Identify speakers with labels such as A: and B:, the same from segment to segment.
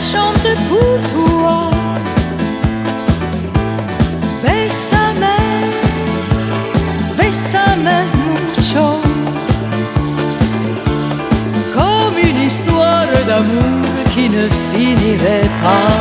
A: chante pour toi. Bésame, bésame mucho. Comme une histoire d'amour qui ne finirait pas.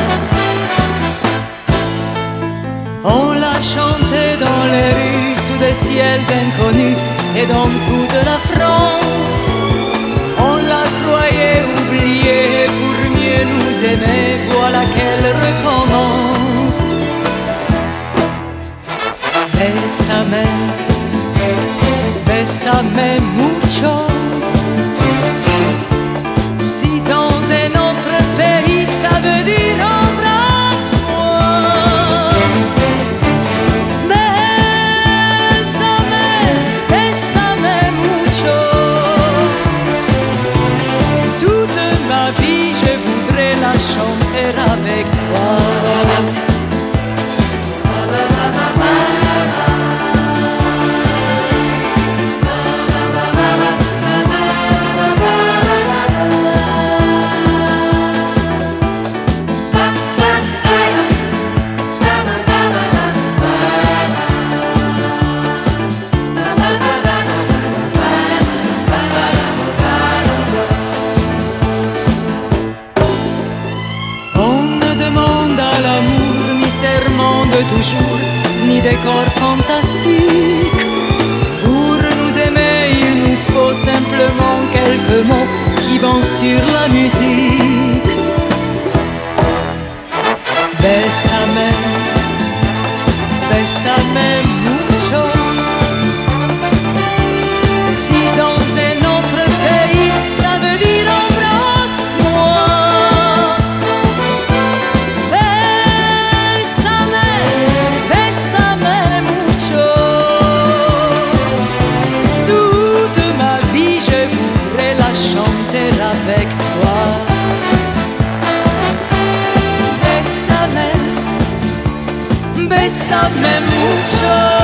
A: On l'a chanté dans les rues sous des ciels inconnus et dans toute la France. On la croyait oubliée pour mieux nous aimer, voilà qu'elle recommence. Bésame, bésame mucho. Si dans un autre pays ça veut dire embrasse-moi. Bésame, bésame mucho. Toute ma vie je voudrais la chanter avec toi. Toujours, ni décor fantastique. Pour nous aimer, il nous faut simplement quelques mots qui vont sur la musique. Bésame, bésame mucho. Si dans un autre pays, ça veut dire embrasse-moi. Avec toi, bésame, bésame mucho.